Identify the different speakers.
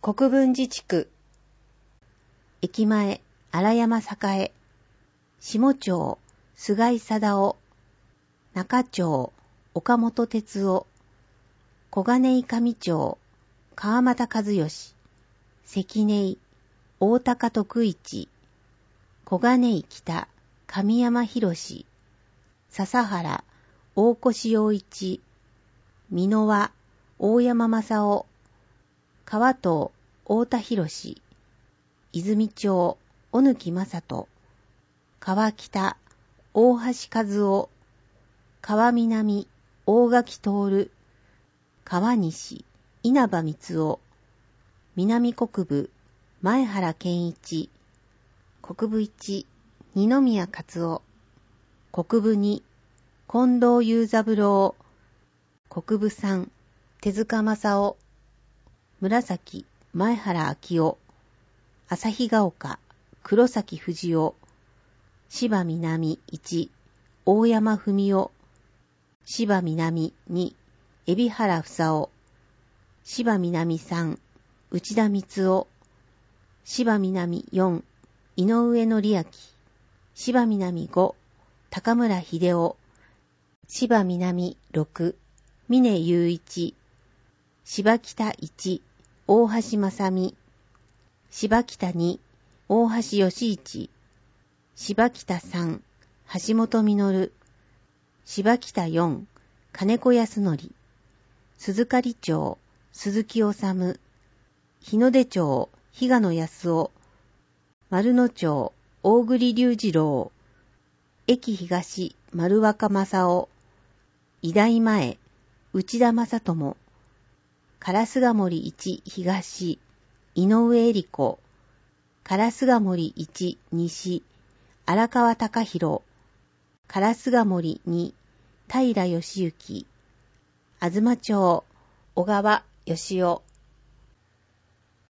Speaker 1: 国分寺地区。駅前、荒山栄。下町、菅井貞夫。中町、岡本哲夫。小金井上町、川又和義。関根、大高徳一。小金井北、神山博。笹原、大越洋一。美濃和、大山正夫。川東、太田博。泉町、小貫正人。川北、大橋和夫。川南、大垣徹。川西、稲葉光夫。南国部、前原健一。国部一、二宮勝夫。国部二、近藤雄三郎。国部三、手塚正夫。紫、前原明夫。旭ヶ丘、黒崎藤夫。芝南一、大山文夫。芝南二、海老原房夫。芝南三、内田光夫。芝南四、井上則明。芝南五、高村秀夫。芝南六、峰雄一。芝北一、大橋正美。芝北二、大橋義一。芝北三、橋本実。芝北四、金子康則。鈴刈町、鈴木治。日の出町、比嘉野康夫。丸野町、大栗隆二郎。駅東、丸若正夫。医大前、内田正智。烏ヶ森一東、井上恵理子。烏ヶ森一西、荒川貴弘。烏ヶ森二、平義行。東町、小川義夫。